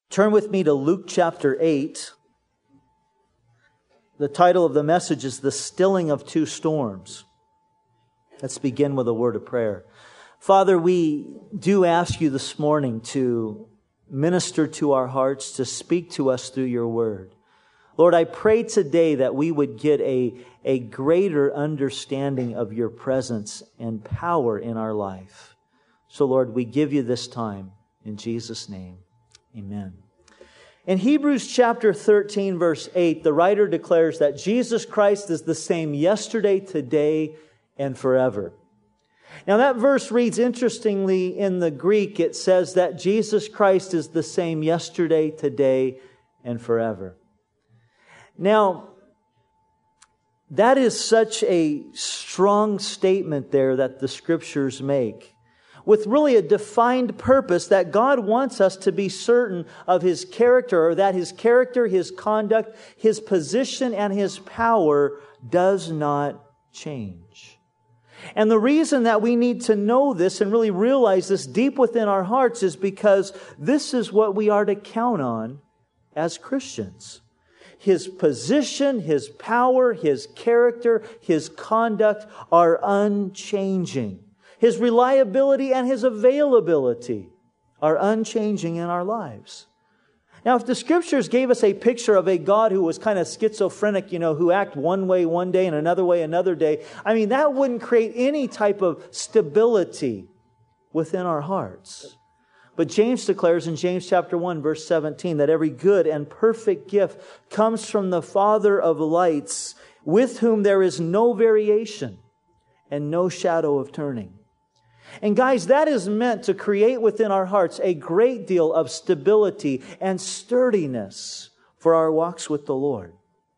Turn with me to Luke chapter 8. The title of the message is The Stilling of Two Storms. Let's begin with a word of prayer. Father, we do ask you this morning to minister to our hearts, to speak to us through your word. Lord, I pray today that we would get a greater understanding of your presence and power in our life. So, Lord, we give you this time in Jesus' name. Amen. In Hebrews chapter 13, verse 8, the writer declares that Jesus Christ is the same yesterday, today, and forever. Now that verse reads interestingly in the Greek. It says that Jesus Christ is the same yesterday, today, and forever. Now, that is such a strong statement there that the Scriptures make, with really a defined purpose that God wants us to be certain of His character, or that His character, His conduct, His position, and His power does not change. And the reason that we need to know this and really realize this deep within our hearts is because this is what we are to count on as Christians. His position, His power, His character, His conduct are unchanging. His reliability and His availability are unchanging in our lives. Now, if the Scriptures gave us a picture of a God who was kind of schizophrenic, who act one way one day and another way another day, that wouldn't create any type of stability within our hearts. But James declares in James chapter 1, verse 17, that every good and perfect gift comes from the Father of lights, with whom there is no variation and no shadow of turning. And guys, that is meant to create within our hearts a great deal of stability and sturdiness for our walks with the Lord.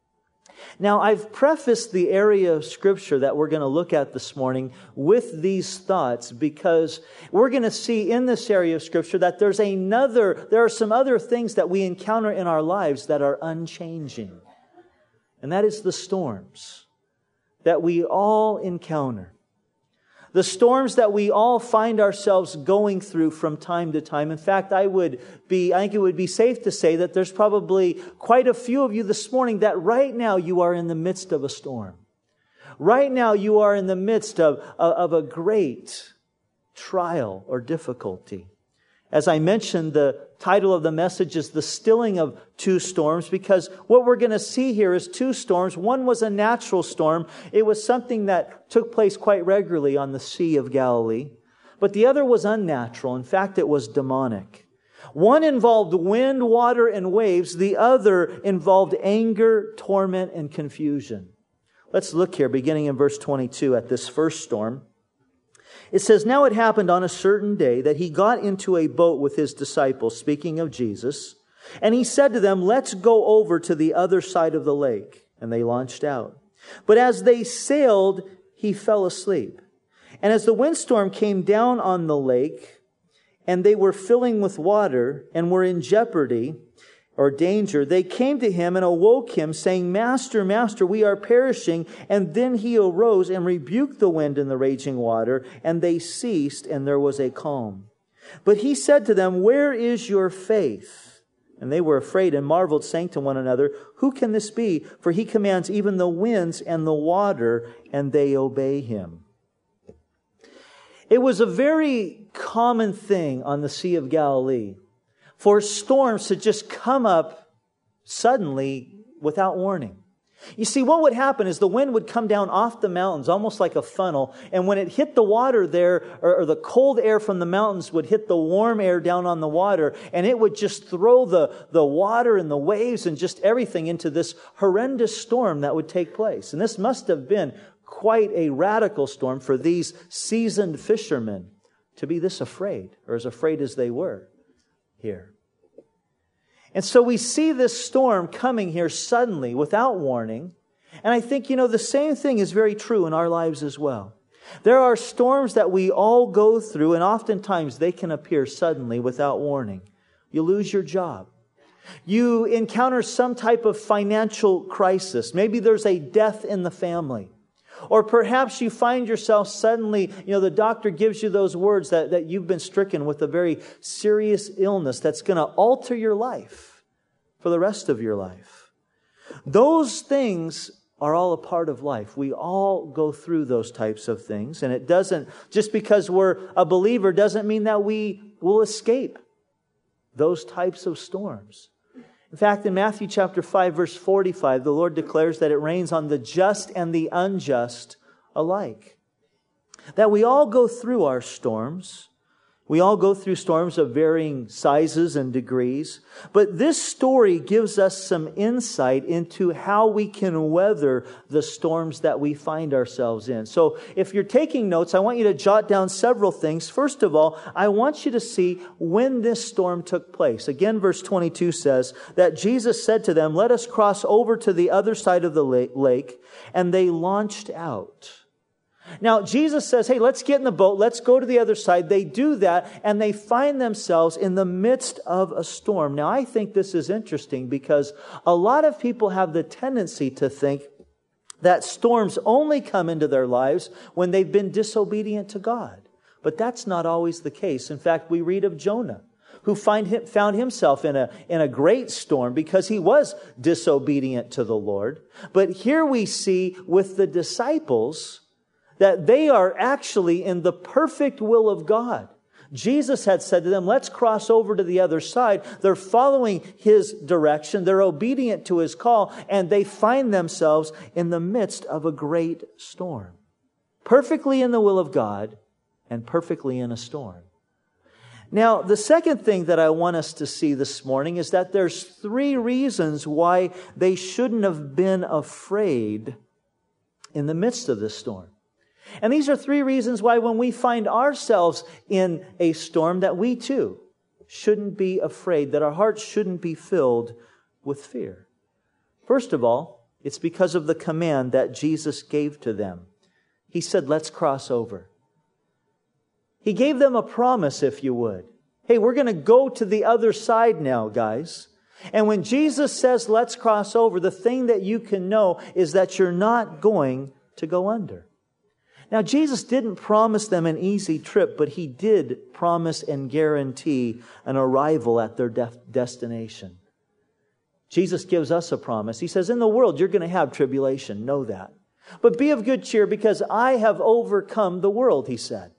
Now, I've prefaced the area of Scripture that we're going to look at this morning with these thoughts because we're going to see in this area of Scripture that there are some other things that we encounter in our lives that are unchanging. And that is the storms that we all encounter. The storms that we all find ourselves going through from time to time. In fact, I think it would be safe to say that there's probably quite a few of you this morning that right now you are in the midst of a storm. Right now you are in the midst of a great trial or difficulty. As I mentioned, the title of the message is The Stilling of Two Storms, because what we're going to see here is two storms. One was a natural storm. It was something that took place quite regularly on the Sea of Galilee. But the other was unnatural. In fact, it was demonic. One involved wind, water, and waves. The other involved anger, torment, and confusion. Let's look here, beginning in verse 22, at this first storm. It says, "Now it happened on a certain day that He got into a boat with His disciples," speaking of Jesus, "and He said to them, 'Let's go over to the other side of the lake.' And they launched out. But as they sailed, He fell asleep. And as the windstorm came down on the lake, and they were filling with water and were in jeopardy or danger, they came to Him and awoke Him, saying, 'Master, Master, we are perishing.' And then He arose and rebuked the wind and the raging water, and they ceased, and there was a calm. But He said to them, 'Where is your faith?' And they were afraid and marveled, saying to one another, 'Who can this be? For He commands even the winds and the water, and they obey Him.'" It was a very common thing on the Sea of Galilee for storms to just come up suddenly without warning. You see, what would happen is the wind would come down off the mountains, almost like a funnel, and when it hit the water there, or the cold air from the mountains would hit the warm air down on the water, and it would just throw the water and the waves and just everything into this horrendous storm that would take place. And this must have been quite a radical storm for these seasoned fishermen to be this afraid, or as afraid as they were here. And so we see this storm coming here suddenly without warning. And I think, the same thing is very true in our lives as well. There are storms that we all go through, and oftentimes they can appear suddenly without warning. You lose your job. You encounter some type of financial crisis. Maybe there's a death in the family. Or perhaps you find yourself suddenly, the doctor gives you those words that you've been stricken with a very serious illness that's going to alter your life for the rest of your life. Those things are all a part of life. We all go through those types of things. And it doesn't, just because we're a believer, doesn't mean that we will escape those types of storms. In fact, in Matthew chapter 5, verse 45, the Lord declares that it rains on the just and the unjust alike. That we all go through our storms. We all go through storms of varying sizes and degrees. But this story gives us some insight into how we can weather the storms that we find ourselves in. So if you're taking notes, I want you to jot down several things. First of all, I want you to see when this storm took place. Again, verse 22 says that Jesus said to them, "Let us cross over to the other side of the lake." And they launched out. Now, Jesus says, hey, let's get in the boat. Let's go to the other side. They do that, and they find themselves in the midst of a storm. Now, I think this is interesting because a lot of people have the tendency to think that storms only come into their lives when they've been disobedient to God. But that's not always the case. In fact, we read of Jonah, who found himself in a great storm because he was disobedient to the Lord. But here we see with the disciples that they are actually in the perfect will of God. Jesus had said to them, let's cross over to the other side. They're following His direction. They're obedient to His call, and they find themselves in the midst of a great storm. Perfectly in the will of God and perfectly in a storm. Now, the second thing that I want us to see this morning is that there's 3 reasons why they shouldn't have been afraid in the midst of this storm. And these are 3 reasons why when we find ourselves in a storm that we too shouldn't be afraid, that our hearts shouldn't be filled with fear. First of all, it's because of the command that Jesus gave to them. He said, let's cross over. He gave them a promise, if you would. Hey, we're going to go to the other side now, guys. And when Jesus says, let's cross over, the thing that you can know is that you're not going to go under. Now, Jesus didn't promise them an easy trip, but He did promise and guarantee an arrival at their destination. Jesus gives us a promise. He says, in the world, you're going to have tribulation. Know that. But be of good cheer because I have overcome the world, He said.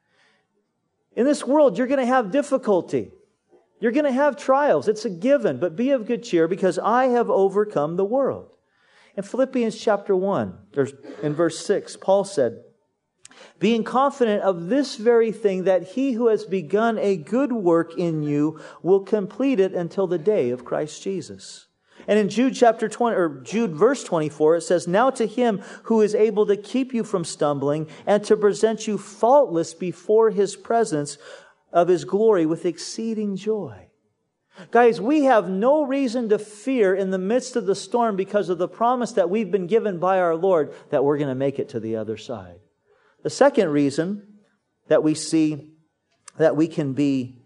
In this world, you're going to have difficulty. You're going to have trials. It's a given. But be of good cheer because I have overcome the world. In Philippians chapter 1, in verse 6, Paul said, being confident of this very thing, that He who has begun a good work in you will complete it until the day of Christ Jesus. And in Jude verse 24, it says, now to Him who is able to keep you from stumbling and to present you faultless before His presence of His glory with exceeding joy. Guys, we have no reason to fear in the midst of the storm because of the promise that we've been given by our Lord that we're going to make it to the other side. The second reason that we see that we can be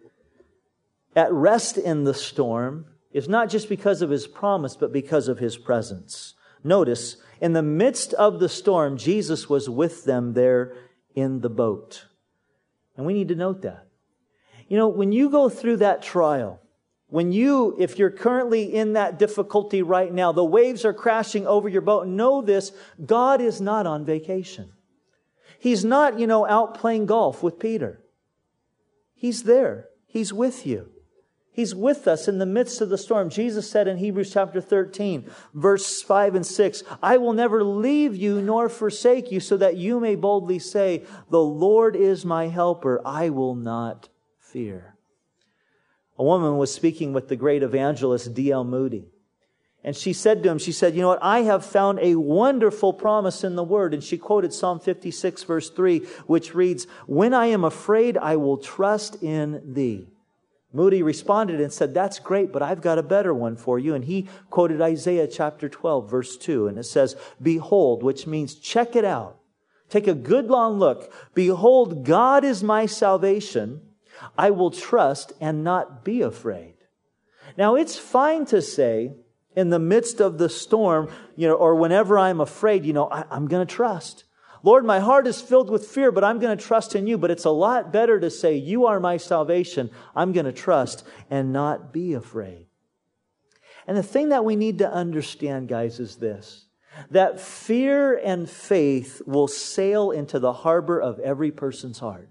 at rest in the storm is not just because of His promise, but because of His presence. Notice, in the midst of the storm, Jesus was with them there in the boat. And we need to note that. When you go through that trial, if you're currently in that difficulty right now, the waves are crashing over your boat, know this, God is not on vacation. He's not, out playing golf with Peter. He's there. He's with you. He's with us in the midst of the storm. Jesus said in Hebrews chapter 13, verse 5 and 6, I will never leave you nor forsake you so that you may boldly say, the Lord is my helper. I will not fear. A woman was speaking with the great evangelist D.L. Moody. And she said to him, you know what? I have found a wonderful promise in the Word. And she quoted Psalm 56 verse 3, which reads, when I am afraid, I will trust in Thee. Moody responded and said, that's great, but I've got a better one for you. And he quoted Isaiah chapter 12 verse 2. And it says, behold, which means check it out. Take a good long look. Behold, God is my salvation. I will trust and not be afraid. Now, it's fine to say, in the midst of the storm, or whenever I'm afraid, I'm going to trust. Lord, my heart is filled with fear, but I'm going to trust in you. But it's a lot better to say, you are my salvation. I'm going to trust and not be afraid. And the thing that we need to understand, guys, is this, that fear and faith will sail into the harbor of every person's heart.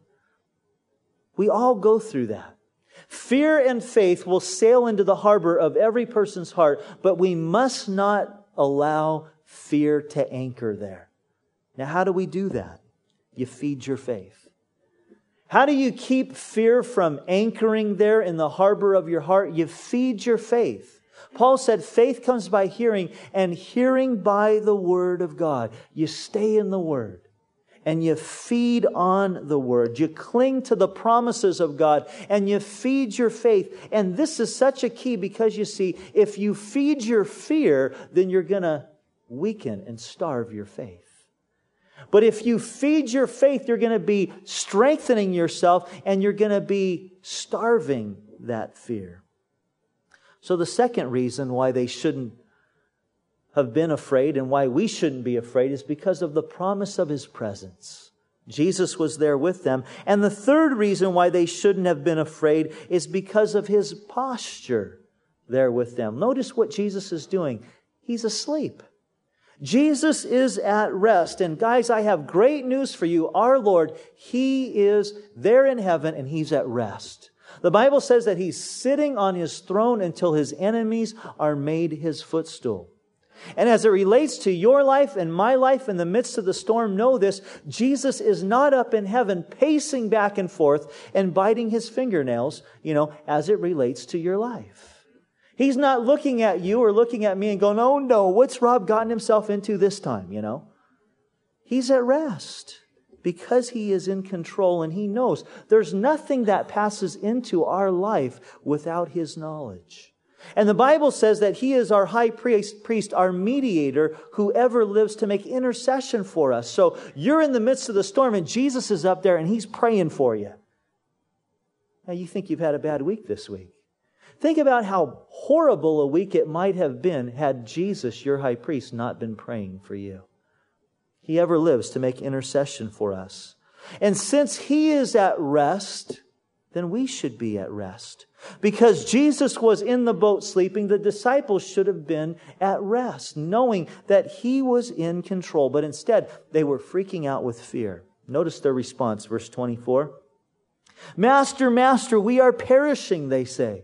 We all go through that. Fear and faith will sail into the harbor of every person's heart, but we must not allow fear to anchor there. Now, how do we do that? You feed your faith. How do you keep fear from anchoring there in the harbor of your heart? You feed your faith. Paul said faith comes by hearing, and hearing by the Word of God. You stay in the Word. And you feed on the Word. You cling to the promises of God. And you feed your faith. And this is such a key because you see, if you feed your fear, then you're going to weaken and starve your faith. But if you feed your faith, you're going to be strengthening yourself and you're going to be starving that fear. So the second reason why they shouldn't have been afraid and why we shouldn't be afraid is because of the promise of His presence. Jesus was there with them. And the third reason why they shouldn't have been afraid is because of His posture there with them. Notice what Jesus is doing. He's asleep. Jesus is at rest. And guys, I have great news for you. Our Lord, He is there in heaven and He's at rest. The Bible says that He's sitting on His throne until His enemies are made His footstool. And as it relates to your life and my life in the midst of the storm, know this, Jesus is not up in heaven pacing back and forth and biting His fingernails, as it relates to your life. He's not looking at you or looking at me and going, oh no, what's Rob gotten himself into this time, He's at rest because He is in control and He knows there's nothing that passes into our life without His knowledge. And the Bible says that He is our high priest, our mediator, who ever lives to make intercession for us. So you're in the midst of the storm and Jesus is up there and He's praying for you. Now you think you've had a bad week this week. Think about how horrible a week it might have been had Jesus, your high priest, not been praying for you. He ever lives to make intercession for us. And since He is at rest, then we should be at rest. Because Jesus was in the boat sleeping, the disciples should have been at rest, knowing that He was in control. But instead, they were freaking out with fear. Notice their response, verse 24. Master, Master, we are perishing, they say.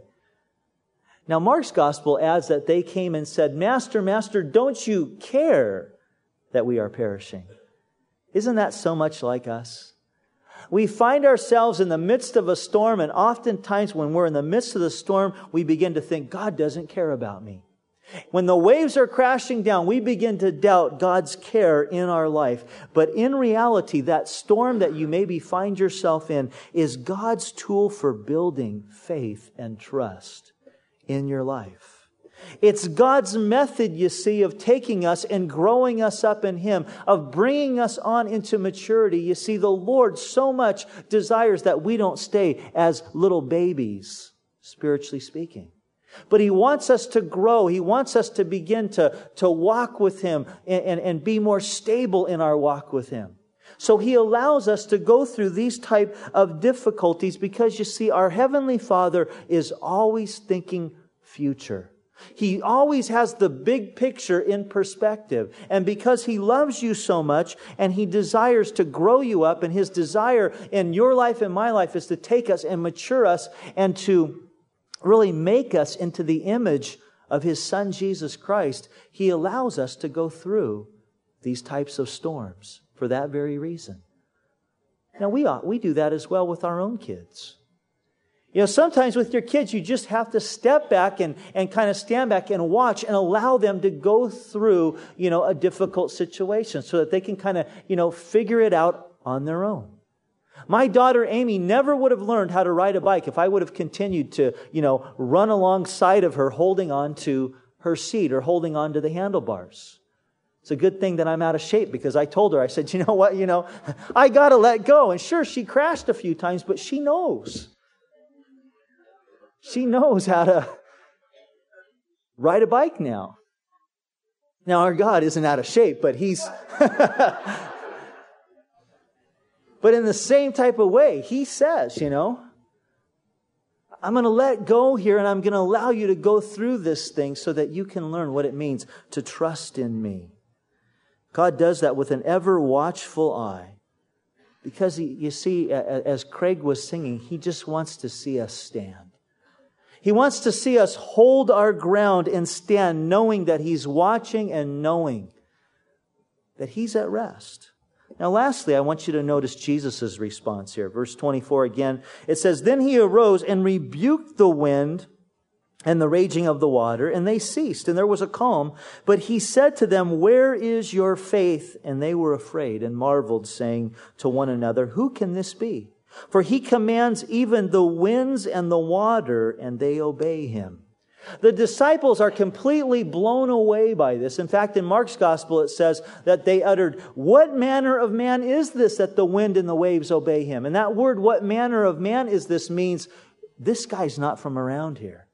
Now, Mark's gospel adds that they came and said, Master, Master, don't you care that we are perishing? Isn't that so much like us? We find ourselves in the midst of a storm, and oftentimes when we're in the midst of the storm, we begin to think, God doesn't care about me. When the waves are crashing down, we begin to doubt God's care in our life. But in reality, that storm that you maybe find yourself in is God's tool for building faith and trust in your life. It's God's method, you see, of taking us and growing us up in Him, of bringing us on into maturity. You see, the Lord so much desires that we don't stay as little babies, spiritually speaking. But He wants us to grow. He wants us to begin to walk with Him and be more stable in our walk with Him. So He allows us to go through these type of difficulties because, you see, our Heavenly Father is always thinking future. He always has the big picture in perspective. And because He loves you so much and He desires to grow you up, and His desire in your life and my life is to take us and mature us and to really make us into the image of His Son, Jesus Christ, He allows us to go through these types of storms for that very reason. Now, we do that as well with our own kids. Sometimes with your kids, you just have to step back and kind of stand back and watch and allow them to go through, a difficult situation so that they can kind of, figure it out on their own. My daughter Amy never would have learned how to ride a bike if I would have continued to, run alongside of her holding on to her seat or holding on to the handlebars. It's a good thing that I'm out of shape because I told her, I said, you know what, I got to let go. And sure, she crashed a few times, but she knows. She knows how to ride a bike now. Now, our God isn't out of shape, but He's But in the same type of way, He says, I'm going to let go here and I'm going to allow you to go through this thing so that you can learn what it means to trust in me. God does that with an ever watchful eye. Because you see, as Craig was singing, He just wants to see us stand. He wants to see us hold our ground and stand, knowing that He's watching and knowing that He's at rest. Now, lastly, I want you to notice Jesus' response here. Verse 24 again, it says, Then He arose and rebuked the wind and the raging of the water, and they ceased, and there was a calm. But He said to them, Where is your faith? And they were afraid and marveled, saying to one another, Who can this be? For He commands even the winds and the water, and they obey Him. The disciples are completely blown away by this. In fact, in Mark's gospel, it says that they uttered, What manner of man is this that the wind and the waves obey Him? And that word, what manner of man is this, means this guy's not from around here.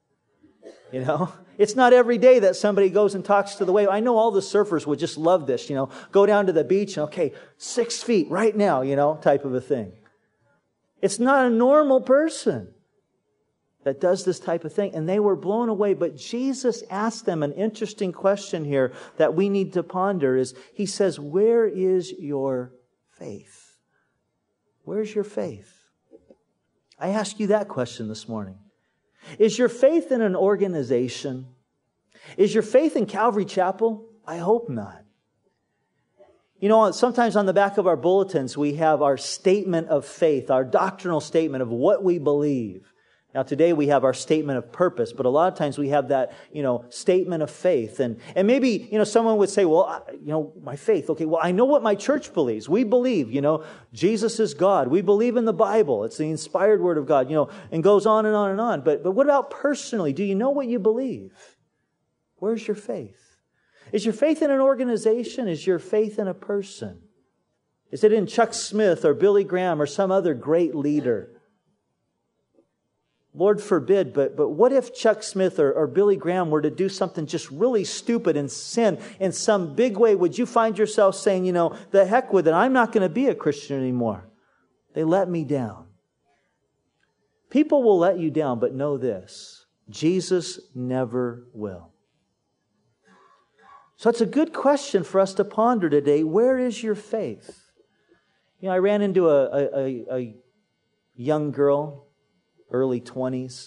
It's not every day that somebody goes and talks to the wave. I know all the surfers would just love this, go down to the beach and, 6 feet right now, type of a thing. It's not a normal person that does this type of thing. And they were blown away. But Jesus asked them an interesting question here that we need to ponder is, He says, Where is your faith? Where's your faith? I ask you that question this morning. Is your faith in an organization? Is your faith in Calvary Chapel? I hope not. Sometimes on the back of our bulletins, we have our statement of faith, our doctrinal statement of what we believe. Now, today we have our statement of purpose, but a lot of times we have that, statement of faith. And maybe, someone would say, well, my faith. Okay, well, I know what my church believes. We believe, Jesus is God. We believe in the Bible. It's the inspired Word of God, and goes on and on and on. But what about personally? Do you know what you believe? Where's your faith? Is your faith in an organization? Is your faith in a person? Is it in Chuck Smith or Billy Graham or some other great leader? Lord forbid, but what if Chuck Smith or Billy Graham were to do something just really stupid and sin in some big way? Would you find yourself saying, the heck with it, I'm not going to be a Christian anymore. They let me down. People will let you down, but know this, Jesus never will. So it's a good question for us to ponder today. Where is your faith? I ran into a young girl, early 20s,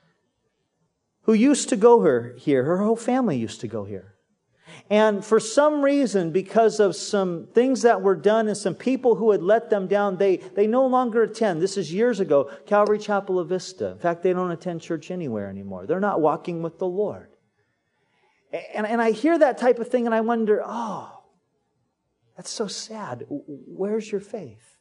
who used to go here. Her whole family used to go here. And for some reason, because of some things that were done and some people who had let them down, they no longer attend. This is years ago, Calvary Chapel of Vista. In fact, they don't attend church anywhere anymore. They're not walking with the Lord. And I hear that type of thing and I wonder, that's so sad. Where's your faith?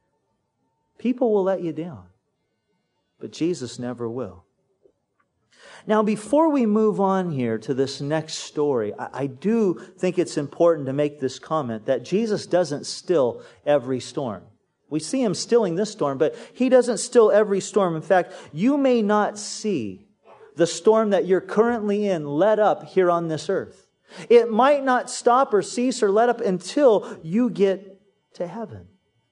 People will let you down, but Jesus never will. Now, before we move on here to this next story, I do think it's important to make this comment that Jesus doesn't still every storm. We see Him stilling this storm, but He doesn't still every storm. In fact, you may not see the storm that you're currently in let up here on this earth. It might not stop or cease or let up until you get to heaven.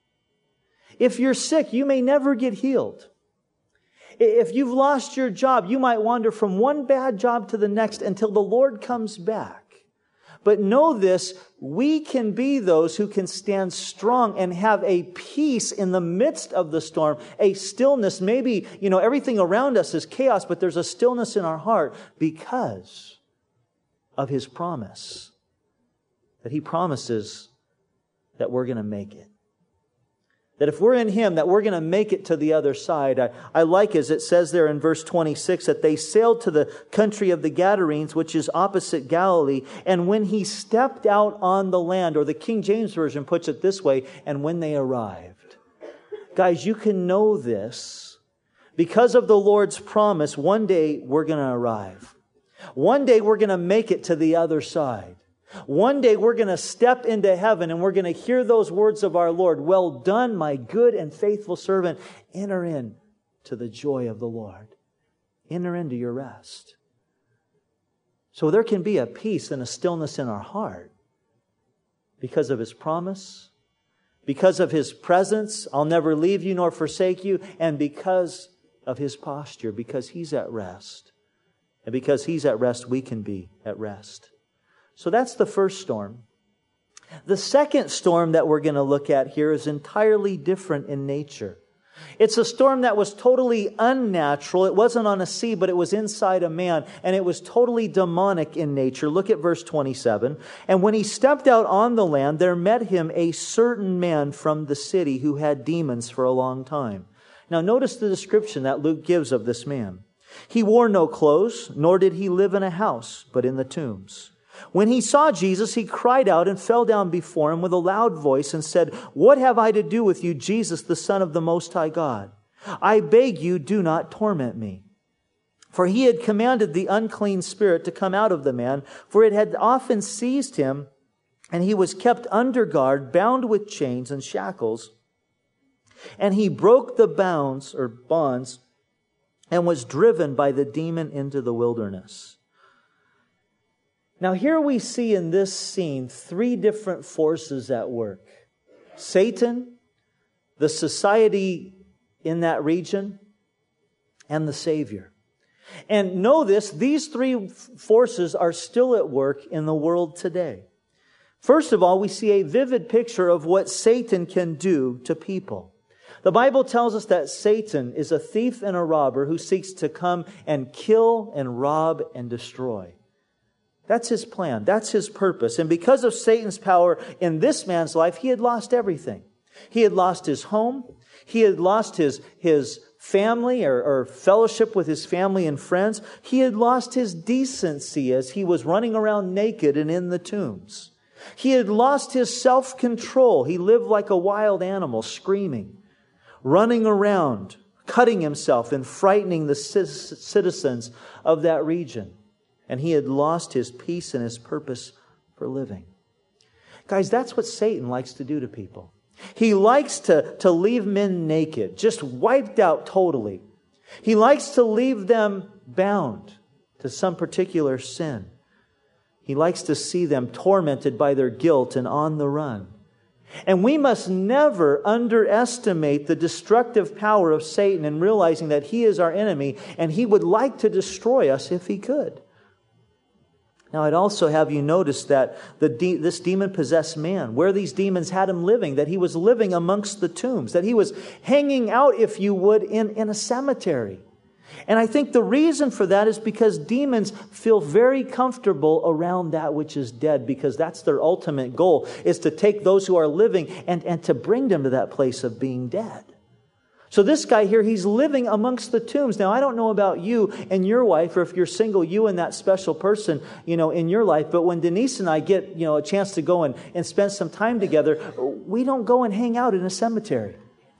If you're sick, you may never get healed. If you've lost your job, you might wander from one bad job to the next until the Lord comes back. But know this, we can be those who can stand strong and have a peace in the midst of the storm, a stillness. Maybe, everything around us is chaos, but there's a stillness in our heart because of His promise. That He promises that we're going to make it. That if we're in Him, that we're going to make it to the other side. I like, as it says there in verse 26, that they sailed to the country of the Gadarenes, which is opposite Galilee. And when He stepped out on the land, or the King James Version puts it this way, and when they arrived. Guys, you can know this because of the Lord's promise. One day we're going to arrive. One day we're going to make it to the other side. One day we're going to step into heaven and we're going to hear those words of our Lord. Well done, my good and faithful servant. Enter in to the joy of the Lord. Enter into your rest. So there can be a peace and a stillness in our heart because of His promise, Because of His presence, I'll never leave you nor forsake you. And because of His posture, because He's at rest. And because He's at rest, we can be at rest. So that's the first storm. The second storm that we're going to look at here is entirely different in nature. It's a storm that was totally unnatural. It wasn't on a sea, but it was inside a man. And it was totally demonic in nature. Look at verse 27. And when he stepped out on the land, there met him a certain man from the city who had demons for a long time. Now notice the description that Luke gives of this man. He wore no clothes, nor did he live in a house, but in the tombs. When he saw Jesus, he cried out and fell down before him with a loud voice and said, "What have I to do with you, Jesus, the Son of the Most High God? I beg you, do not torment me." For he had commanded the unclean spirit to come out of the man, for it had often seized him, and he was kept under guard, bound with chains and shackles. And he broke the bonds, and was driven by the demon into the wilderness. Now here we see in this scene 3 different forces at work. Satan, the society in that region, and the Savior. And know this, these 3 forces are still at work in the world today. First of all, we see a vivid picture of what Satan can do to people. The Bible tells us that Satan is a thief and a robber who seeks to come and kill and rob and destroy. That's his plan. That's his purpose. And because of Satan's power in this man's life, he had lost everything. He had lost his home. He had lost his family or fellowship with his family and friends. He had lost his decency as he was running around naked and in the tombs. He had lost his self-control. He lived like a wild animal, screaming, running around, cutting himself and frightening the citizens of that region. And he had lost his peace and his purpose for living. Guys, that's what Satan likes to do to people. He likes to leave men naked, just wiped out totally. He likes to leave them bound to some particular sin. He likes to see them tormented by their guilt and on the run. And we must never underestimate the destructive power of Satan in realizing that he is our enemy and he would like to destroy us if he could. Now, I'd also have you notice that this demon-possessed man, where these demons had him living, that he was living amongst the tombs, that he was hanging out, if you would, in a cemetery. And I think the reason for that is because demons feel very comfortable around that which is dead, because that's their ultimate goal, is to take those who are living and to bring them to that place of being dead. So this guy here, he's living amongst the tombs. Now, I don't know about you and your wife, or if you're single, you and that special person, in your life. But when Denise and I get, a chance to go and spend some time together, we don't go and hang out in a cemetery.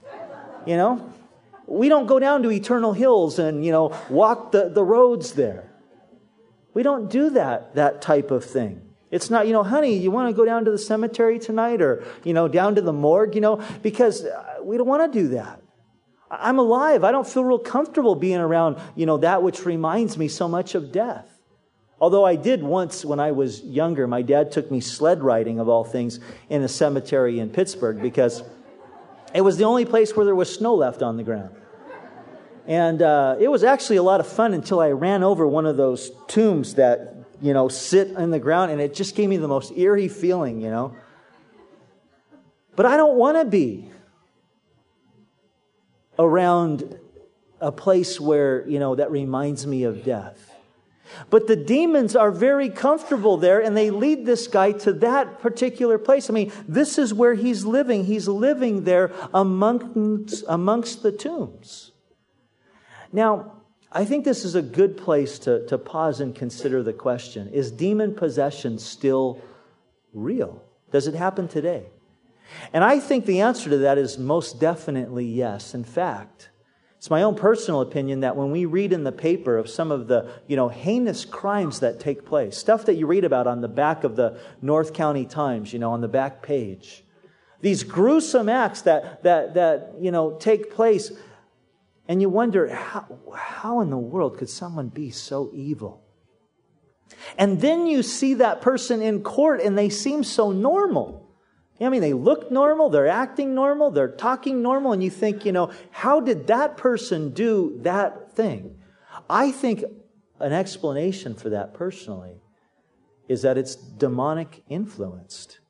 We don't go down to Eternal Hills and, walk the roads there. We don't do that type of thing. It's not, honey, you want to go down to the cemetery tonight or, down to the morgue, because we don't want to do that. I'm alive. I don't feel real comfortable being around, that which reminds me so much of death. Although I did once when I was younger, my dad took me sled riding, of all things, in a cemetery in Pittsburgh because it was the only place where there was snow left on the ground. And it was actually a lot of fun until I ran over one of those tombs that, sit in the ground, and it just gave me the most eerie feeling, But I don't want to be around a place where, that reminds me of death. But the demons are very comfortable there, and they lead this guy to that particular place. I mean, this is where he's living. He's living there amongst the tombs. Now, I think this is a good place to pause and consider the question, is demon possession still real? Does it happen today? And I think the answer to that is most definitely yes. In fact, it's my own personal opinion that when we read in the paper of some of the, heinous crimes that take place, stuff that you read about on the back of the North County Times, on the back page, these gruesome acts that take place, and you wonder, how in the world could someone be so evil? And then you see that person in court and they seem so normal. I mean, they look normal, they're acting normal, they're talking normal, and you think, how did that person do that thing? I think an explanation for that personally is that it's demonic influenced,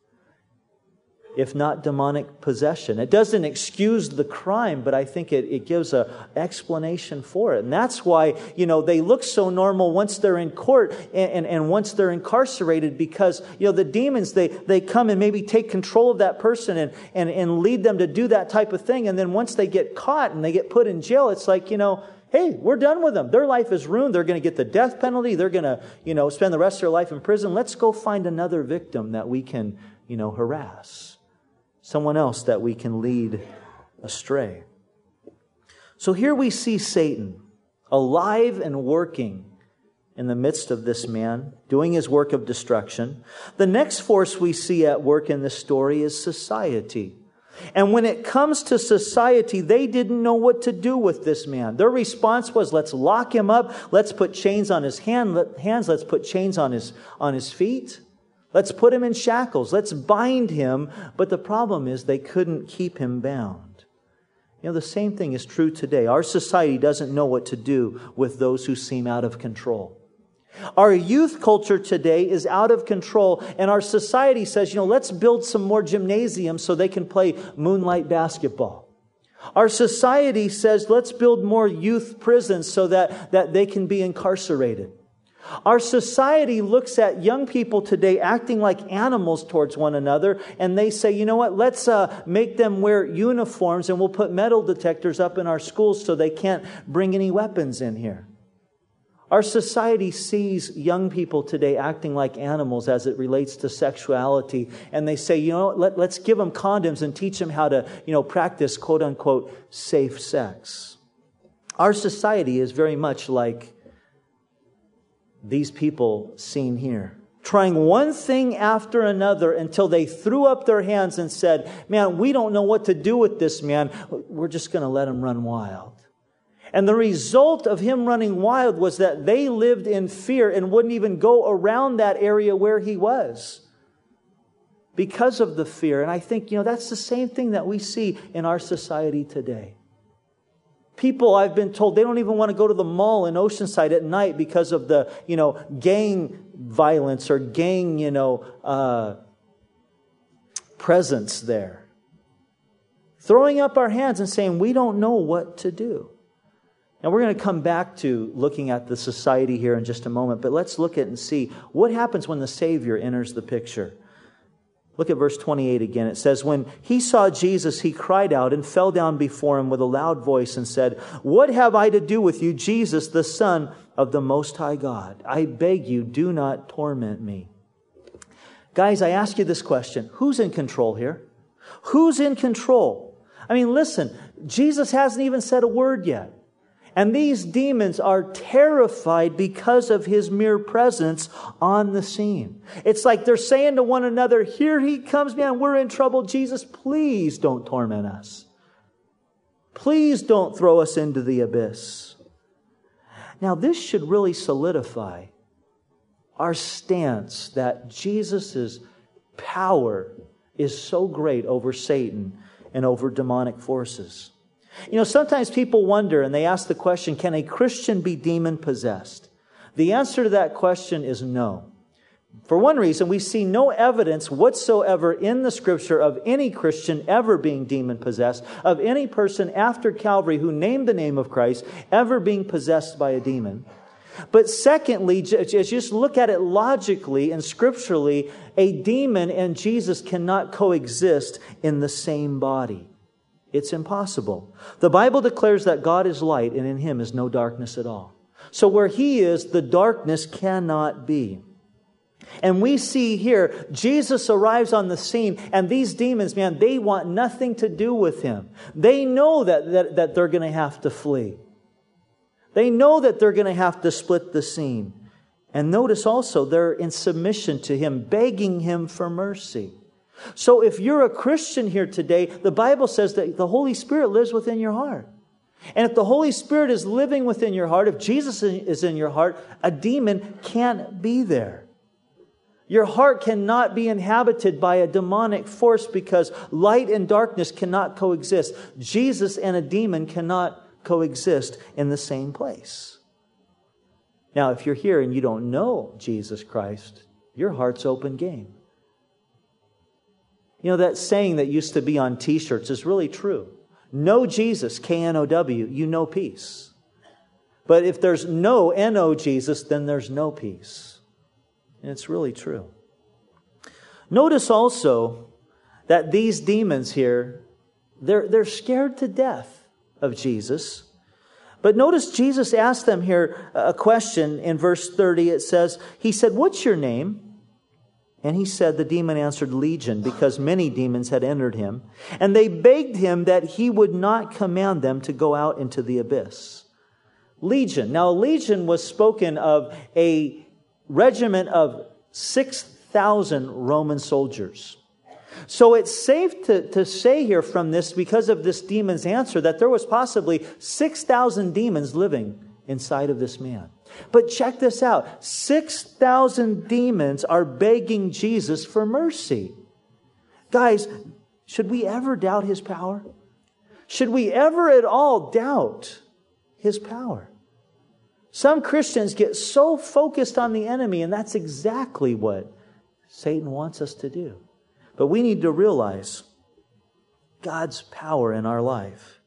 if not demonic possession. It doesn't excuse the crime, but I think it gives an explanation for it. And that's why, they look so normal once they're in court and once they're incarcerated, because, the demons, they come and maybe take control of that person and lead them to do that type of thing. And then once they get caught and they get put in jail, it's like, hey, we're done with them. Their life is ruined. They're going to get the death penalty. They're going to, spend the rest of their life in prison. Let's go find another victim that we can, harass. Someone else that we can lead astray. So here we see Satan alive and working in the midst of this man, doing his work of destruction. The next force we see at work in this story is society. And when it comes to society, they didn't know what to do with this man. Their response was, let's lock him up. Let's put chains on his hands. Let's put chains on his feet. Let's put him in shackles. Let's bind him. But the problem is they couldn't keep him bound. The same thing is true today. Our society doesn't know what to do with those who seem out of control. Our youth culture today is out of control, and our society says, let's build some more gymnasiums so they can play moonlight basketball. Our society says, let's build more youth prisons so that they can be incarcerated. Our society looks at young people today acting like animals towards one another, and they say, you know what, let's make them wear uniforms, and we'll put metal detectors up in our schools so they can't bring any weapons in here. Our society sees young people today acting like animals as it relates to sexuality, and they say, let's give them condoms and teach them how to, practice quote-unquote safe sex. Our society is very much like these people seen here, trying one thing after another until they threw up their hands and said, man, we don't know what to do with this man. We're just going to let him run wild. And the result of him running wild was that they lived in fear and wouldn't even go around that area where he was because of the fear. And I think, that's the same thing that we see in our society today. People, I've been told, they don't even want to go to the mall in Oceanside at night because of the, gang violence or gang, presence there. Throwing up our hands and saying, we don't know what to do. Now, we're going to come back to looking at the society here in just a moment, but let's look at and see what happens when the Savior enters the picture. Look at verse 28 again. It says, when he saw Jesus, he cried out and fell down before him with a loud voice and said, what have I to do with you, Jesus, the Son of the Most High God? I beg you, do not torment me. Guys, I ask you this question. Who's in control here? Who's in control? I mean, listen, Jesus hasn't even said a word yet. And these demons are terrified because of his mere presence on the scene. It's like they're saying to one another, here he comes, man, we're in trouble. Jesus, please don't torment us. Please don't throw us into the abyss. Now, this should really solidify our stance that Jesus' power is so great over Satan and over demonic forces. Sometimes people wonder and they ask the question, can a Christian be demon-possessed? The answer to that question is no. For one reason, we see no evidence whatsoever in the Scripture of any Christian ever being demon-possessed, of any person after Calvary who named the name of Christ ever being possessed by a demon. But secondly, just look at it logically and scripturally, a demon and Jesus cannot coexist in the same body. It's impossible. The Bible declares that God is light and in Him is no darkness at all. So where He is, the darkness cannot be. And we see here, Jesus arrives on the scene and these demons, man, they want nothing to do with Him. They know that they're going to have to flee. They know that they're going to have to split the scene. And notice also, they're in submission to Him, begging Him for mercy. So if you're a Christian here today, the Bible says that the Holy Spirit lives within your heart. And if the Holy Spirit is living within your heart, if Jesus is in your heart, a demon can't be there. Your heart cannot be inhabited by a demonic force because light and darkness cannot coexist. Jesus and a demon cannot coexist in the same place. Now, if you're here and you don't know Jesus Christ, your heart's open game. You know, that saying that used to be on t-shirts is really true. Know Jesus, K-N-O-W, you know peace. But if there's no N-O Jesus, then there's no peace. And it's really true. Notice also that these demons here, they're scared to death of Jesus. But notice Jesus asked them here a question in verse 30. It says, He said, "What's your name?" And he said, the demon answered, "Legion," because many demons had entered him. And they begged him that he would not command them to go out into the abyss. Legion. Now, a legion was spoken of a regiment of 6,000 Roman soldiers. So it's safe to say here from this, because of this demon's answer, that there was possibly 6,000 demons living inside of this man. But check this out. 6,000 demons are begging Jesus for mercy. Guys, should we ever doubt His power? Should we ever at all doubt His power? Some Christians get so focused on the enemy, and that's exactly what Satan wants us to do. But we need to realize God's power in our life.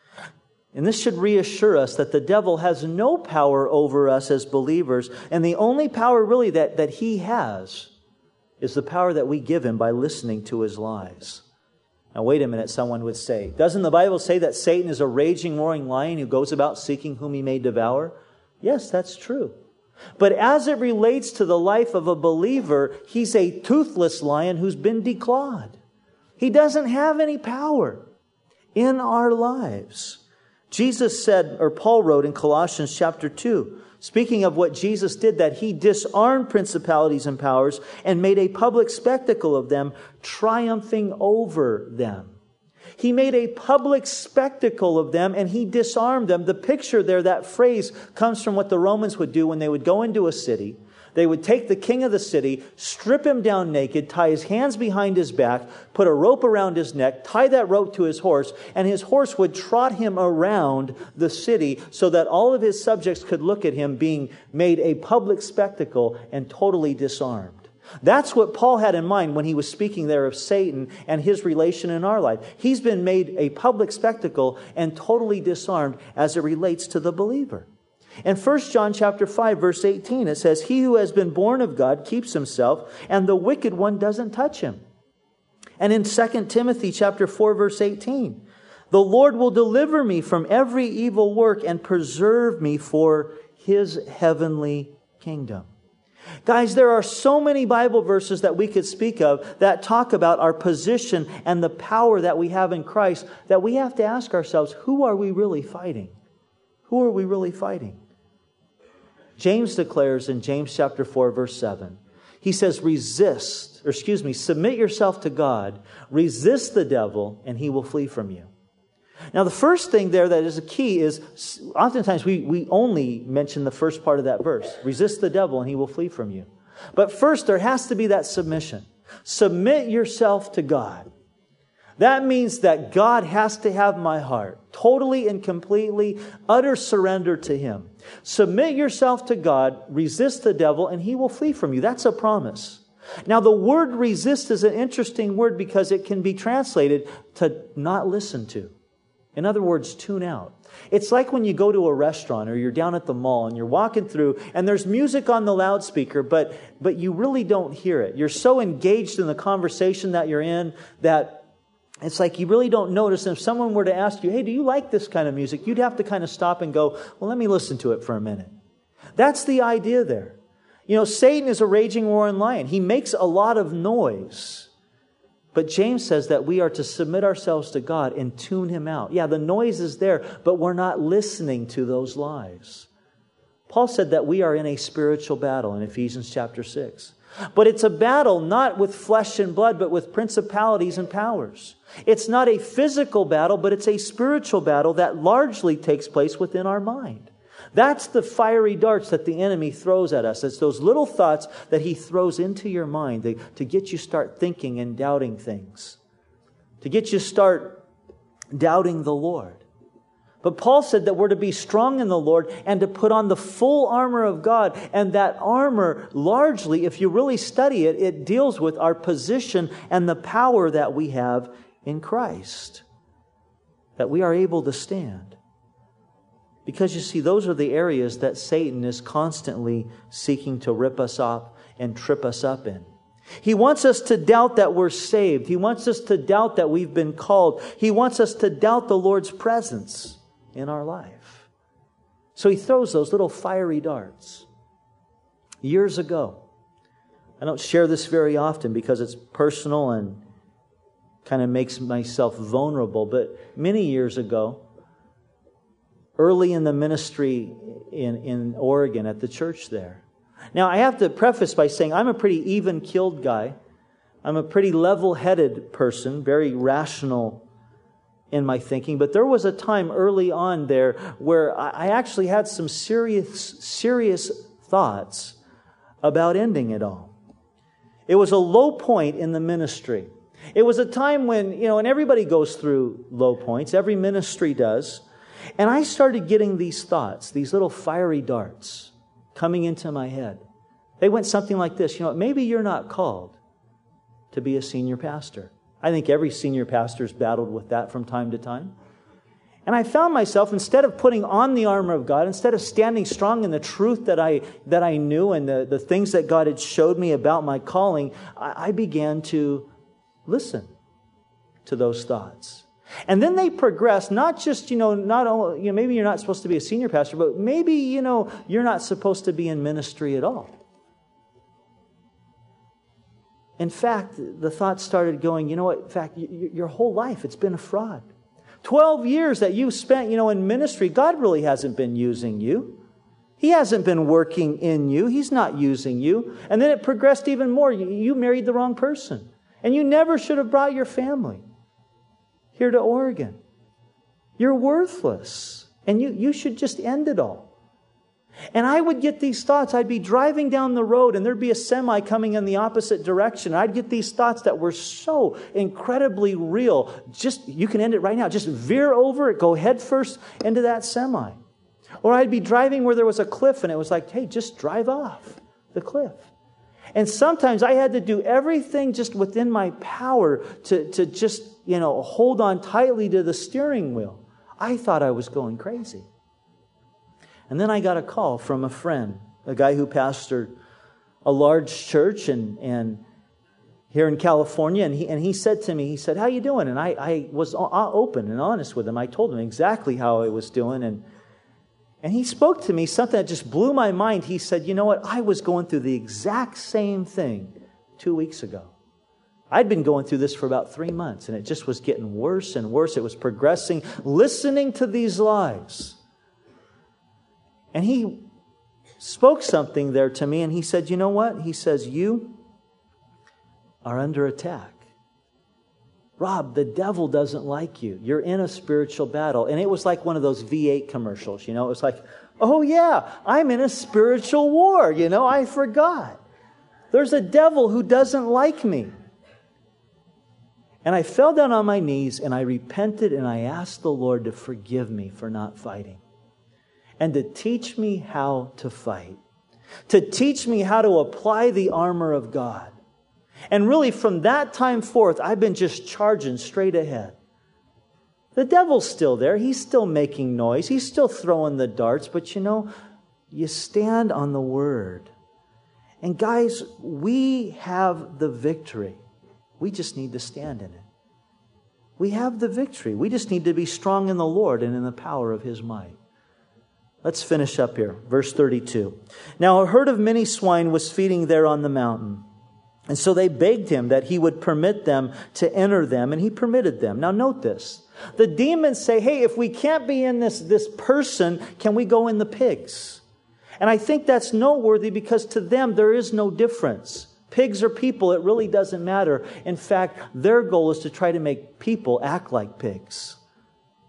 And this should reassure us that the devil has no power over us as believers, and the only power really that he has is the power that we give him by listening to his lies. Now wait a minute, someone would say. Doesn't the Bible say that Satan is a raging, roaring lion who goes about seeking whom he may devour? Yes, that's true. But as it relates to the life of a believer, he's a toothless lion who's been declawed. He doesn't have any power in our lives. Jesus said, or Paul wrote in Colossians chapter 2, speaking of what Jesus did, that He disarmed principalities and powers and made a public spectacle of them, triumphing over them. He made a public spectacle of them and He disarmed them. The picture there, that phrase, comes from what the Romans would do when they would go into a city. They would take the king of the city, strip him down naked, tie his hands behind his back, put a rope around his neck, tie that rope to his horse, and his horse would trot him around the city so that all of his subjects could look at him being made a public spectacle and totally disarmed. That's what Paul had in mind when he was speaking there of Satan and his relation in our life. He's been made a public spectacle and totally disarmed as it relates to the believer. In 1 John chapter 5, verse 18, it says, "He who has been born of God keeps himself, and the wicked one doesn't touch him." And in 2 Timothy chapter 4, verse 18, "The Lord will deliver me from every evil work and preserve me for His heavenly kingdom." Guys, there are so many Bible verses that we could speak of that talk about our position and the power that we have in Christ, that we have to ask ourselves, who are we really fighting? Who are we really fighting? James declares in James chapter 4, verse 7, he says, submit yourself to God, resist the devil, and he will flee from you. Now, the first thing there that is a key is, oftentimes we only mention the first part of that verse. Resist the devil and he will flee from you. But first, there has to be that submission. Submit yourself to God. That means that God has to have my heart. Totally and completely, utter surrender to Him. Submit yourself to God, resist the devil, and he will flee from you. That's a promise. Now, the word resist is an interesting word because it can be translated to not listen to. In other words, tune out. It's like when you go to a restaurant or you're down at the mall and you're walking through and there's music on the loudspeaker, but you really don't hear it. You're so engaged in the conversation that you're in that it's like you really don't notice. And if someone were to ask you, hey, do you like this kind of music? You'd have to kind of stop and go, well, let me listen to it for a minute. That's the idea there. You know, Satan is a raging roaring lion. He makes a lot of noise. But James says that we are to submit ourselves to God and tune Him out. Yeah, the noise is there, but we're not listening to those lies. Paul said that we are in a spiritual battle in Ephesians chapter 6. But it's a battle not with flesh and blood, but with principalities and powers. It's not a physical battle, but it's a spiritual battle that largely takes place within our mind. That's the fiery darts that the enemy throws at us. It's those little thoughts that he throws into your mind to get you start thinking and doubting things. To get you start doubting the Lord. But Paul said that we're to be strong in the Lord and to put on the full armor of God. And that armor, largely, if you really study it, it deals with our position and the power that we have in Christ. That we are able to stand. Because you see, those are the areas that Satan is constantly seeking to rip us off and trip us up in. He wants us to doubt that we're saved. He wants us to doubt that we've been called. He wants us to doubt the Lord's presence in our life. So he throws those little fiery darts. Years ago, I don't share this very often because it's personal and kind of makes myself vulnerable, but many years ago, early in the ministry in Oregon at the church there. Now, I have to preface by saying I'm a pretty even-keeled guy. I'm a pretty level-headed person, very rational in my thinking. But there was a time early on there where I actually had some serious thoughts about ending it all. It was a low point in the ministry. It was a time when, and everybody goes through low points. Every ministry does. And I started getting these thoughts, these little fiery darts coming into my head. They went something like this. Maybe you're not called to be a senior pastor. I think every senior pastor's battled with that from time to time. And I found myself, instead of putting on the armor of God, instead of standing strong in the truth that I knew and the things that God had showed me about my calling, I began to listen to those thoughts. And then they progress, not just, not only, maybe you're not supposed to be a senior pastor, but maybe, you're not supposed to be in ministry at all. In fact, the thoughts started going, in fact, your whole life, it's been a fraud. 12 years that you've spent, in ministry, God really hasn't been using you. He hasn't been working in you. He's not using you. And then it progressed even more. You married the wrong person. And you never should have brought your family here to Oregon. You're worthless. And you should just end it all. And I would get these thoughts. I'd be driving down the road and there'd be a semi coming in the opposite direction. I'd get these thoughts that were so incredibly real. You can end it right now. Just veer over it. Go head first into that semi. Or I'd be driving where there was a cliff and it was like, hey, just drive off the cliff. And sometimes I had to do everything just within my power to just, hold on tightly to the steering wheel. I thought I was going crazy. And then I got a call from a friend, a guy who pastored a large church and here in California. And he said to me, how you doing? And I was open and honest with him. I told him exactly how I was doing. And he spoke to me something that just blew my mind. He said, you know what? I was going through the exact same thing 2 weeks ago. I'd been going through this for about 3 months, and it just was getting worse and worse. It was progressing, listening to these lies. And he spoke something there to me, and he said, you know what? He says, you are under attack. Rob, the devil doesn't like you. You're in a spiritual battle. And it was like one of those V8 commercials, It was like, oh yeah, I'm in a spiritual war, I forgot. There's a devil who doesn't like me. And I fell down on my knees and I repented and I asked the Lord to forgive me for not fighting. And to teach me how to fight. To teach me how to apply the armor of God. And really from that time forth, I've been just charging straight ahead. The devil's still there. He's still making noise. He's still throwing the darts. But you stand on the Word. And guys, we have the victory. We just need to stand in it. We have the victory. We just need to be strong in the Lord and in the power of His might. Let's finish up here. Verse 32. Now a herd of many swine was feeding there on the mountain. And so they begged Him that He would permit them to enter them, and He permitted them. Now note this. The demons say, hey, if we can't be in this person, can we go in the pigs? And I think that's noteworthy because to them there is no difference. Pigs or people, it really doesn't matter. In fact, their goal is to try to make people act like pigs.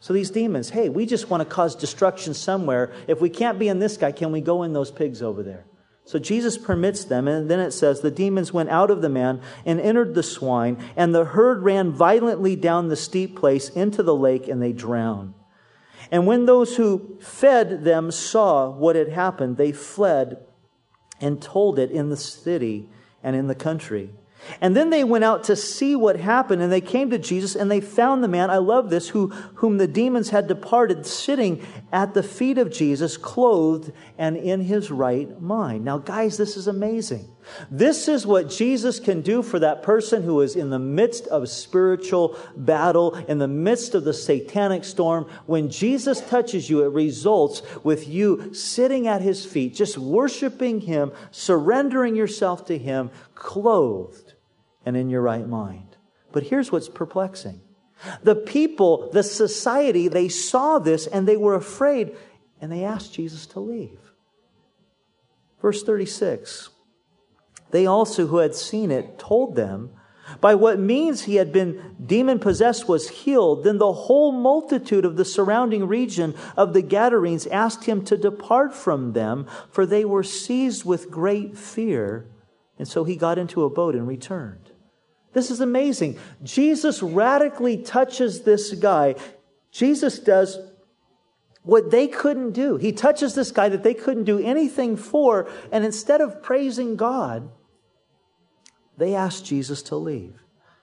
So these demons, hey, we just want to cause destruction somewhere. If we can't be in this guy, can we go in those pigs over there? So Jesus permits them, and then it says, the demons went out of the man and entered the swine, and the herd ran violently down the steep place into the lake, and they drowned. And when those who fed them saw what had happened, they fled and told it in the city and in the country. And then they went out to see what happened, and they came to Jesus, and they found the man, I love this, whom the demons had departed, sitting at the feet of Jesus, clothed and in his right mind. Now, guys, this is amazing. This is what Jesus can do for that person who is in the midst of spiritual battle, in the midst of the satanic storm. When Jesus touches you, it results with you sitting at his feet, just worshiping him, surrendering yourself to him, clothed and in your right mind. But here's what's perplexing. The people, the society, they saw this and they were afraid, and they asked Jesus to leave. Verse 36. They also who had seen it told them by what means he had been demon-possessed was healed. Then the whole multitude of the surrounding region of the Gadarenes asked him to depart from them, for they were seized with great fear. And so he got into a boat and returned. This is amazing. Jesus radically touches this guy. Jesus does what they couldn't do. He touches this guy that they couldn't do anything for, and instead of praising God, they asked Jesus to leave.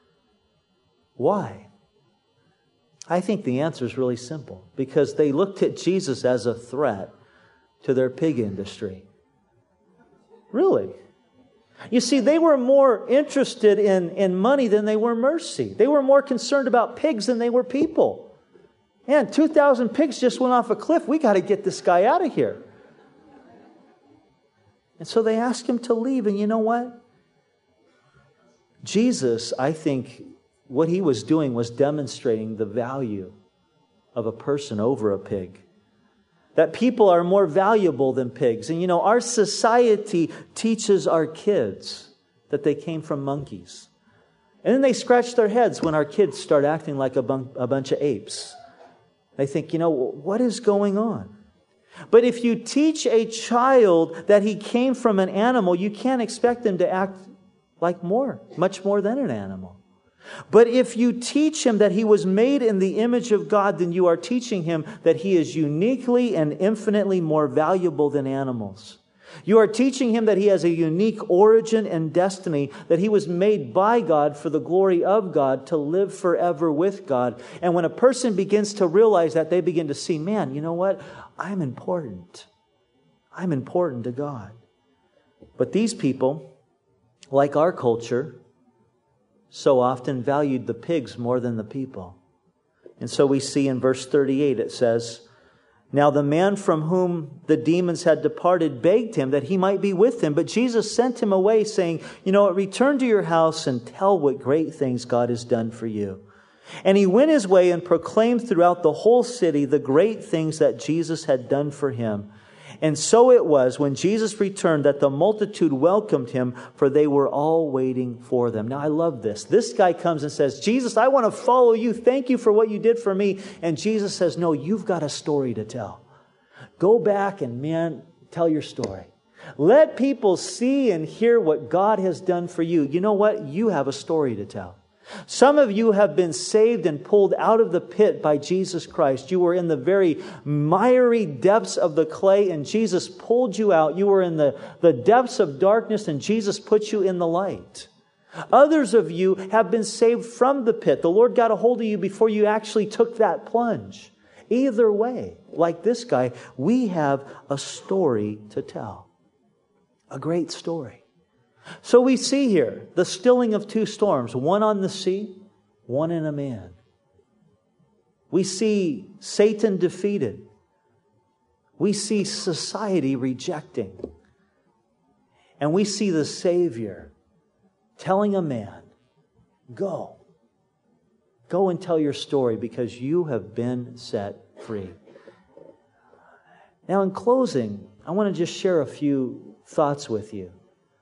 Why? I think the answer is really simple. Because they looked at Jesus as a threat to their pig industry. Really? You see, they were more interested in money than they were mercy. They were more concerned about pigs than they were people. Man, 2,000 pigs just went off a cliff. We got to get this guy out of here. And so they asked him to leave. And you know what? Jesus, I think, what he was doing was demonstrating the value of a person over a pig. That people are more valuable than pigs. And you know, our society teaches our kids that they came from monkeys. And then they scratch their heads when our kids start acting like a bunch of apes. They think, you know, what is going on? But if you teach a child that he came from an animal, you can't expect them to act like much more than an animal. But if you teach him that he was made in the image of God, then you are teaching him that he is uniquely and infinitely more valuable than animals. You are teaching him that he has a unique origin and destiny, that he was made by God for the glory of God to live forever with God. And when a person begins to realize that, they begin to see, man, you know what? I'm important. I'm important to God. But these people, like our culture, so often valued the pigs more than the people. And so we see in verse 38, it says, now the man from whom the demons had departed begged him that he might be with him. But Jesus sent him away, saying, you know, return to your house and tell what great things God has done for you. And he went his way and proclaimed throughout the whole city the great things that Jesus had done for him. And so it was when Jesus returned that the multitude welcomed him, for they were all waiting for them. Now I love this. This guy comes and says, Jesus, I want to follow you. Thank you for what you did for me. And Jesus says, no, you've got a story to tell. Go back and, man, tell your story. Let people see and hear what God has done for you. You know what? You have a story to tell. Some of you have been saved and pulled out of the pit by Jesus Christ. You were in the very miry depths of the clay and Jesus pulled you out. You were in the depths of darkness and Jesus put you in the light. Others of you have been saved from the pit. The Lord got a hold of you before you actually took that plunge. Either way, like this guy, we have a story to tell. A great story. So we see here the stilling of two storms, one on the sea, one in a man. We see Satan defeated. We see society rejecting. And we see the Savior telling a man, go. Go and tell your story because you have been set free. Now in closing, I want to just share a few thoughts with you.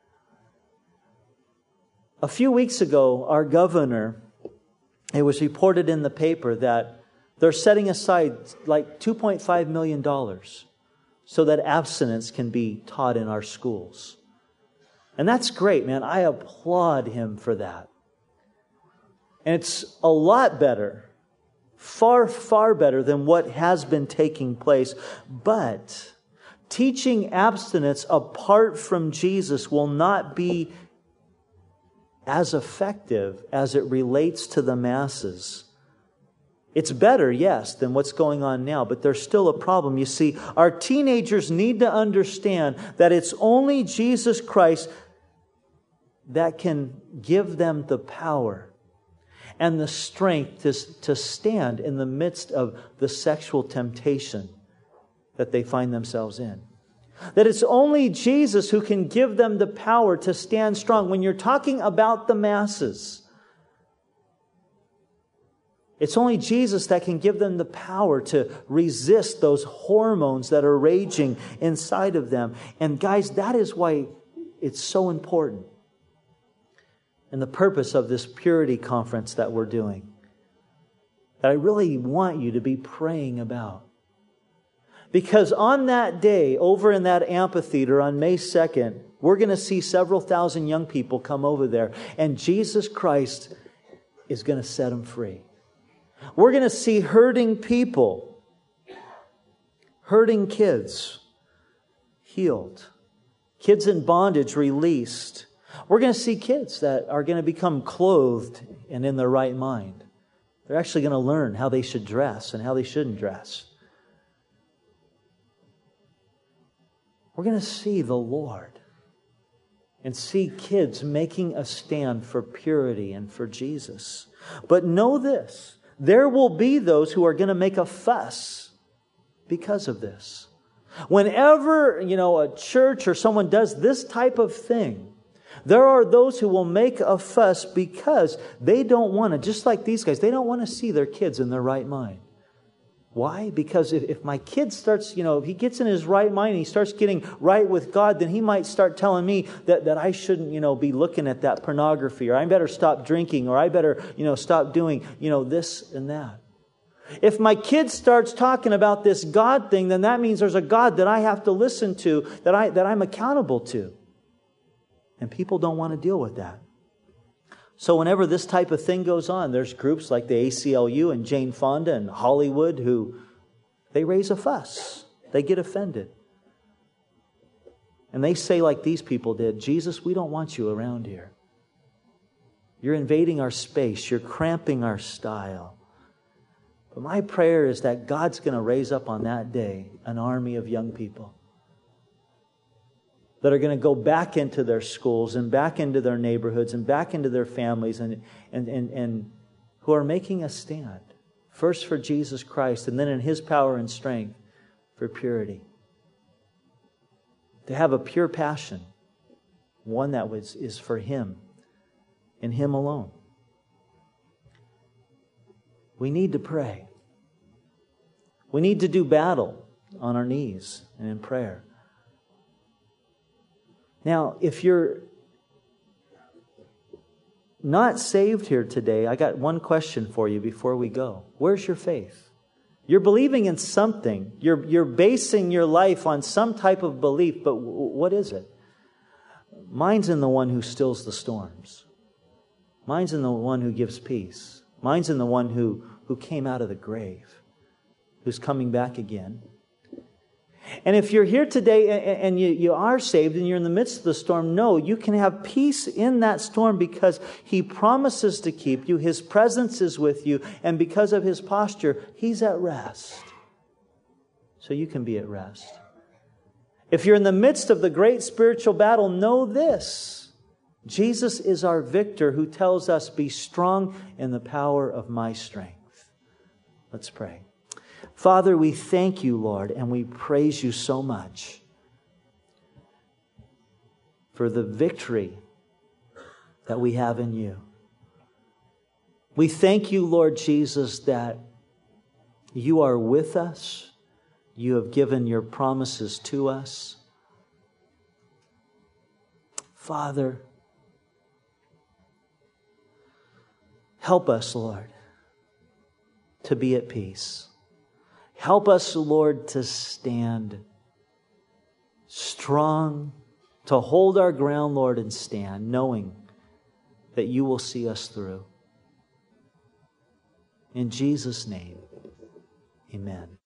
A few weeks ago, our governor, it was reported in the paper that They're setting aside like $2.5 million so that abstinence can be taught in our schools. And that's great, man. I applaud him for that. And it's a lot better, far, far better than what has been taking place. But teaching abstinence apart from Jesus will not be as effective as it relates to the masses. It's better, yes, than what's going on now, but there's still a problem. You see, our teenagers need to understand that it's only Jesus Christ that can give them the power and the strength to stand in the midst of the sexual temptation that they find themselves in. That it's only Jesus who can give them the power to stand strong. When you're talking about the masses, it's only Jesus that can give them the power to resist those hormones that are raging inside of them. And guys, that is why it's so important. And the purpose of this purity conference that we're doing, that I really want you to be praying about. Because on that day, over in that amphitheater on May 2nd, we're going to see several thousand young people come over there. And Jesus Christ is going to set them free. We're going to see hurting people, hurting kids healed, kids in bondage released. We're going to see kids that are going to become clothed and in their right mind. They're actually going to learn how they should dress and how they shouldn't dress. We're going to see the Lord and see kids making a stand for purity and for Jesus. But know this, there will be those who are going to make a fuss because of this. Whenever, a church or someone does this type of thing, there are those who will make a fuss because they don't want to, just like these guys, they don't want to see their kids in their right mind. Why? Because if my kid starts, if he gets in his right mind and he starts getting right with God, then he might start telling me that I shouldn't, be looking at that pornography, or I better stop drinking, or I better, stop doing, this and that. If my kid starts talking about this God thing, then that means there's a God that I have to listen to, that I'm accountable to. And people don't want to deal with that. So whenever this type of thing goes on, there's groups like the ACLU and Jane Fonda and Hollywood who, they raise a fuss. They get offended. And they say like these people did, Jesus, we don't want you around here. You're invading our space. You're cramping our style. But my prayer is that God's going to raise up on that day an army of young people that are going to go back into their schools and back into their neighborhoods and back into their families and who are making a stand. First for Jesus Christ and then in His power and strength for purity. To have a pure passion. One that is for Him and Him alone. We need to pray. We need to do battle on our knees and in prayer. Now, if you're not saved here today, I got one question for you before we go. Where's your faith? You're believing in something. You're basing your life on some type of belief, but what is it? Mine's in the one who stills the storms. Mine's in the one who gives peace. Mine's in the one who came out of the grave, who's coming back again. And if you're here today and you are saved and you're in the midst of the storm, no, you can have peace in that storm because He promises to keep you. His presence is with you. And because of His posture, He's at rest. So you can be at rest. If you're in the midst of the great spiritual battle, know this. Jesus is our victor who tells us, be strong in the power of my strength. Let's pray. Father, we thank you, Lord, and we praise you so much for the victory that we have in you. We thank you, Lord Jesus, that you are with us. You have given your promises to us. Father, help us, Lord, to be at peace. Help us, Lord, to stand strong, to hold our ground, Lord, and stand, knowing that you will see us through. In Jesus' name, amen.